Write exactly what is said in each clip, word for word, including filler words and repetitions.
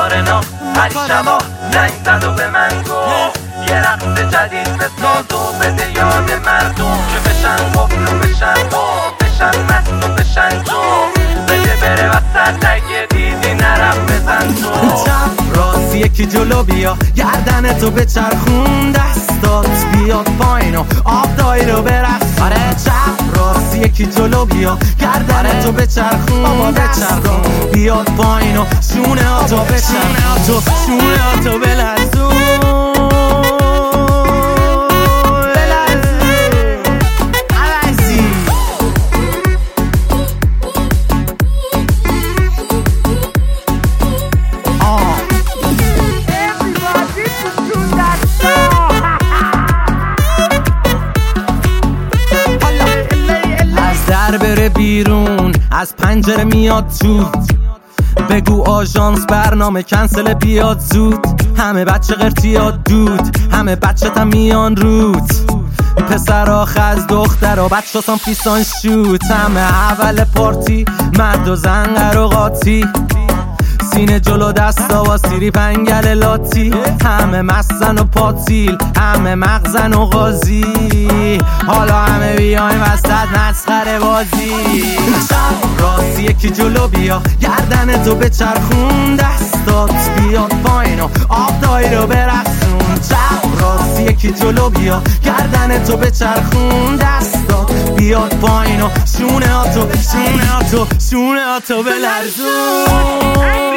کار نو هر شبا زنگ زد و به من گفت یه رقص جدید بساز و بده یاد مردم که بشن قبل و بشن خوب بشن مست و بشن جو بده بره وسط اگه دیدی نرم بزن تو چپ راست یکی جلو بیا گردن تو بچرخون دستات بیاد پایین و آب دایی رو برقص آره چپ راست یکی جلو بیا گردن تو بچرخون بچرخون بیاد پایین و شونه ها تو بچرخون شونه ها تو بلرزون بره بیرون از پنجره میاد تو بگو آژانس برنامه کنسل بیاد زود همه بچه قرتیاد دود همه بچه تا میان رود پسر آخه از دختر و بچه سان پیسان شوت همه اول پارتی مرد و زن و قاطی سینه جلو دستا و سیری پنگل لاتی همه مستن و پاتیل همه مغزن و غازی حالا همه بیایم وسط مسخره بازی چپ راست یکی جلو بیا گردن تو بچرخون دستات بیاد پایین و آب دایی رو برقصون چپ راست یکی جلو بیا گردن تو بچرخون دستات بیاد پایین و شونه ها تو شونه ها تو شونه ها تو بلرزون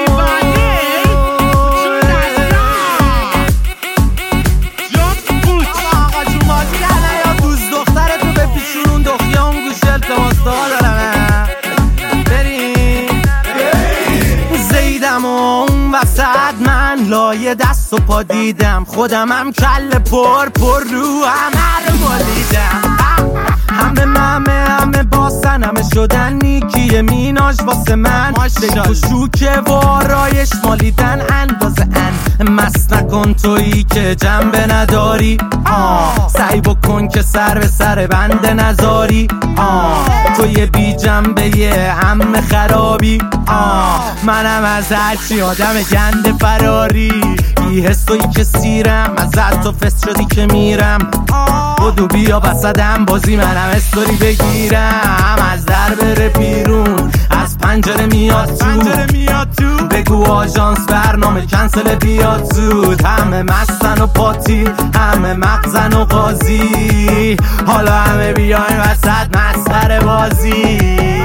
وسط من لایه دست و پا دیدم خودم هم کل پر پر رو همه رو بالیدم همه ممه همه باسن همه شدن نیکیه میناش واسه من بگو شوکه و آرایش مالیدن اندازه ان مست نکن تویی که جنبه نداری آه سعی بکن که سر به سر بنده نذاری آه تو یه بی جنبه یه همه خرابی آه منم از هرچی آدم گنده فراری ای حسایی که سیرم از تو فست شدی که میرم بدو بیا وسطم بازی منم استوری بگیرم از در بره بیرون از پنجره میاد تو بگو آژانس برنامه کنسل بیاد زود همه مستن و پاتی همه مغزن و غازی حالا همه بیاین وسط مسخره بازی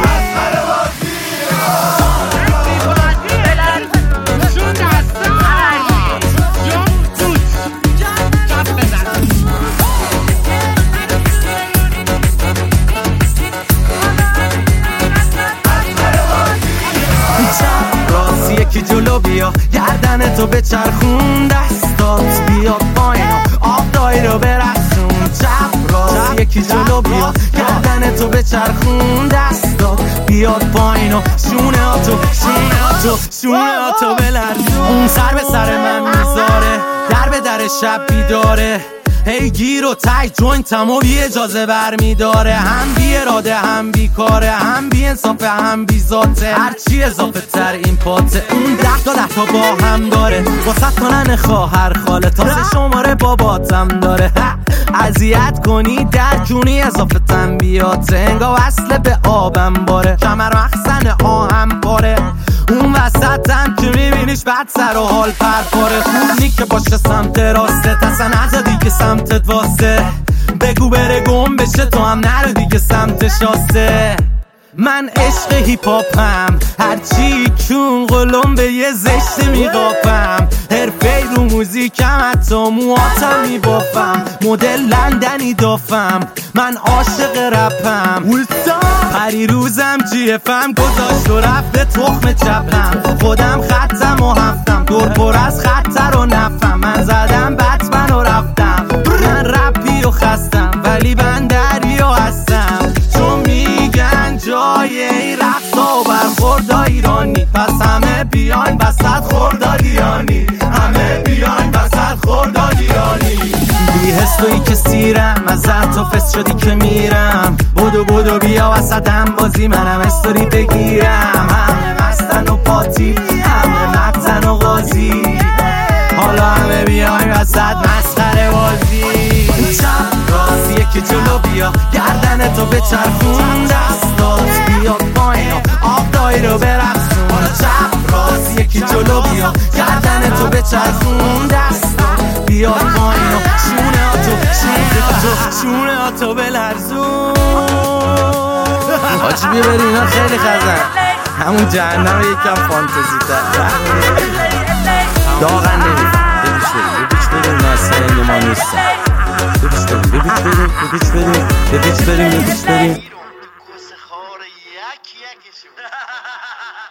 یکی جلو بیا گردن تو بچرخون دستات بیاد پایین و آب دایی رو برقصون چپ راست یکی جلو بیا گردن تو بچرخون دستات بیاد پایین و شونه ها تو شونه ها تو شونه ها تو بلرزون اون سر به سر من میذاره در به در شب بیداره هی گیر و تک جوینتم و بی اجازه برمیداره هم بی اراده هم بی کاره هم بی انصافه هم بی ذاته هرچی اضافه تر این پاته اون ده تا ده تا با هم داره واسه کنن خواهر خاله تازه شماره باباتم داره اذیت کنی در جونی اضافه تنبیاته انگا وصله به آبم باره کمر مخزن آهم باره اون وسطم که میبینیش بعد سر و حال پرپاره خوب نی که باشه سمت راسته تسا نزا دیگه سمتت واسه بگو بره گم بشه تو هم نرو دیگه سمت شاسته من عشق هیپ هاپم هرچی کون قلم به یه زشت میقاپم حرفه رو موزیکم حتی مواتم میبافم مدل لندنی دافم من عاشق رپم پری روزم جی افم گذاشت و رفته تخم چپم خودم خطم و هفتم دور پر از خطر و نفم من زدم بتمن و رفتم من رپی و خستم ولی من دریا هستم چون میگن جای این رقصا و برخوردا ایرانی پس همه بیاین وسط خوردادیانی همه بیاین وسط خوردادیانی بی حسوی که سیرم از تو فست شدی که میرم بدو بدو بیا وسطم بازی منم استوری بگیرم همه مستن و پاتی همه مغزن و غازی جلو بیا گردن تو بچرخون دستات بیاد پایین آب دایی رو برقصون چپ راست یکی جلو بیا گردن تو بچرخون دستات بیاد پایین شونه ها تو شونه تو شونه ها تو بلرزون آجی بیا بریم اینا خیلی خزن همون جهنم یکم فانتزی تر داغن نمید ببیش بریم ببیش بریم ناسه ما نیستم ببیش بریم ببیش بریم ببیش بریم ببیش بریم ببیش بریم